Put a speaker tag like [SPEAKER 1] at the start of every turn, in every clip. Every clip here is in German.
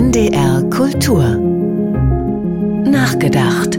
[SPEAKER 1] NDR Kultur. Nachgedacht.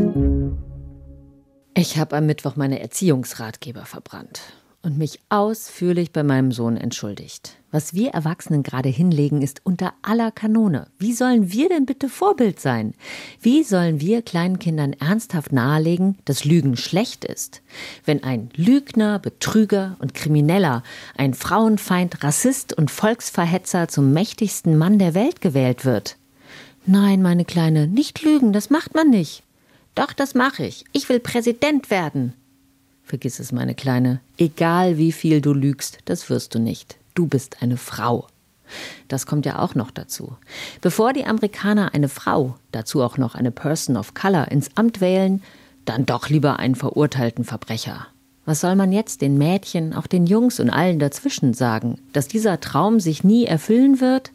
[SPEAKER 2] Ich habe am Mittwoch meine Erziehungsratgeber verbrannt und mich ausführlich bei meinem Sohn entschuldigt. Was wir Erwachsenen gerade hinlegen, ist unter aller Kanone. Wie sollen wir denn bitte Vorbild sein? Wie sollen wir kleinen Kindern ernsthaft nahelegen, dass Lügen schlecht ist? Wenn ein Lügner, Betrüger und Krimineller, ein Frauenfeind, Rassist und Volksverhetzer zum mächtigsten Mann der Welt gewählt wird. Nein, meine Kleine, nicht lügen, das macht man nicht. Doch, das mache ich. Ich will Präsident werden. Vergiss es, meine Kleine. Egal wie viel du lügst, das wirst du nicht. Du bist eine Frau. Das kommt ja auch noch dazu. Bevor die Amerikaner eine Frau, dazu auch noch eine Person of Color, ins Amt wählen, dann doch lieber einen verurteilten Verbrecher. Was soll man jetzt den Mädchen, auch den Jungs und allen dazwischen sagen? Dass dieser Traum sich nie erfüllen wird?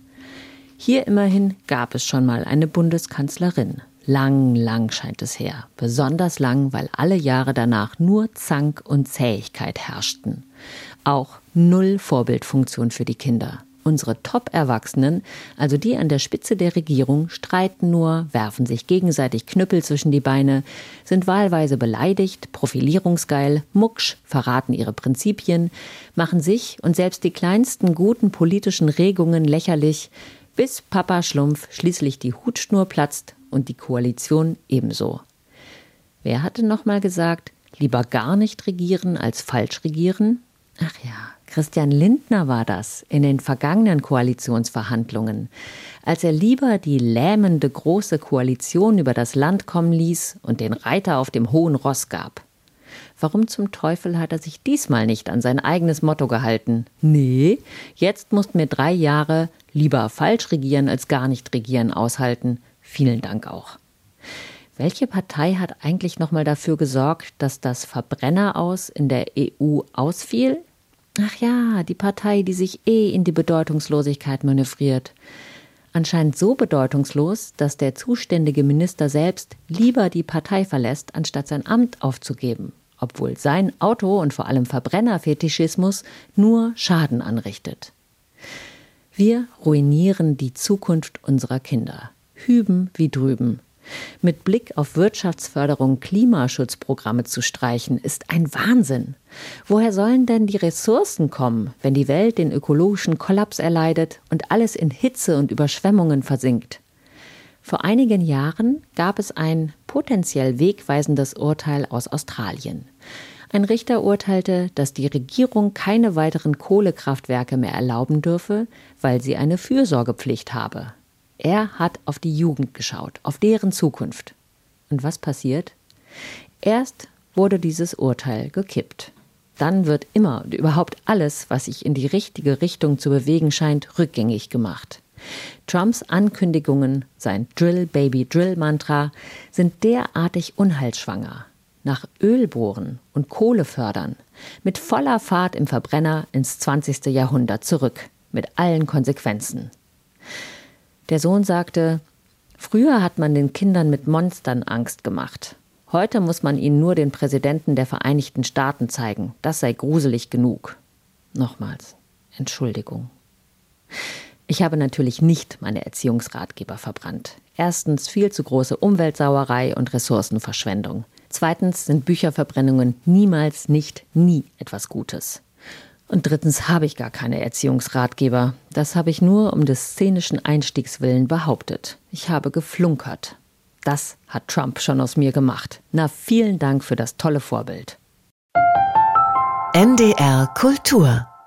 [SPEAKER 2] Hier immerhin gab es schon mal eine Bundeskanzlerin. Lang, lang scheint es her. Besonders lang, weil alle Jahre danach nur Zank und Zähigkeit herrschten. Auch null Vorbildfunktion für die Kinder. Unsere Top-Erwachsenen, also die an der Spitze der Regierung, streiten nur, werfen sich gegenseitig Knüppel zwischen die Beine, sind wahlweise beleidigt, profilierungsgeil, mucksch, verraten ihre Prinzipien, machen sich und selbst die kleinsten guten politischen Regungen lächerlich, bis Papa Schlumpf schließlich die Hutschnur platzt und die Koalition ebenso. Wer hatte noch mal gesagt, lieber gar nicht regieren als falsch regieren? Ach ja, Christian Lindner war das in den vergangenen Koalitionsverhandlungen, als er lieber die lähmende große Koalition über das Land kommen ließ und den Reiter auf dem hohen Ross gab. Warum zum Teufel hat er sich diesmal nicht an sein eigenes Motto gehalten? Nee, jetzt mussten wir 3 Jahre lieber falsch regieren als gar nicht regieren aushalten. Vielen Dank auch. Welche Partei hat eigentlich noch mal dafür gesorgt, dass das Verbrenneraus in der EU ausfiel? Ach ja, die Partei, die sich in die Bedeutungslosigkeit manövriert. Anscheinend so bedeutungslos, dass der zuständige Minister selbst lieber die Partei verlässt, anstatt sein Amt aufzugeben. Obwohl sein Auto- und vor allem Verbrennerfetischismus nur Schaden anrichtet. Wir ruinieren die Zukunft unserer Kinder. Hüben wie drüben. Mit Blick auf Wirtschaftsförderung Klimaschutzprogramme zu streichen, ist ein Wahnsinn. Woher sollen denn die Ressourcen kommen, wenn die Welt den ökologischen Kollaps erleidet und alles in Hitze und Überschwemmungen versinkt? Vor einigen Jahren gab es ein potenziell wegweisendes Urteil aus Australien. Ein Richter urteilte, dass die Regierung keine weiteren Kohlekraftwerke mehr erlauben dürfe, weil sie eine Fürsorgepflicht habe. Er hat auf die Jugend geschaut, auf deren Zukunft. Und was passiert? Erst wurde dieses Urteil gekippt. Dann wird immer und überhaupt alles, was sich in die richtige Richtung zu bewegen scheint, rückgängig gemacht. Trumps Ankündigungen, sein Drill-Baby-Drill-Mantra, sind derartig unheilschwanger. Nach Öl bohren und Kohle fördern, mit voller Fahrt im Verbrenner ins 20. Jahrhundert zurück, mit allen Konsequenzen. Der Sohn sagte, früher hat man den Kindern mit Monstern Angst gemacht. Heute muss man ihnen nur den Präsidenten der Vereinigten Staaten zeigen. Das sei gruselig genug. Nochmals, Entschuldigung. Ich habe natürlich nicht meine Erziehungsratgeber verbrannt. Erstens viel zu große Umweltsauerei und Ressourcenverschwendung. Zweitens sind Bücherverbrennungen niemals, nie etwas Gutes. Und drittens habe ich gar keine Erziehungsratgeber. Das habe ich nur um des szenischen Einstiegs willen behauptet. Ich habe geflunkert. Das hat Trump schon aus mir gemacht. Na, vielen Dank für das tolle Vorbild.
[SPEAKER 1] NDR Kultur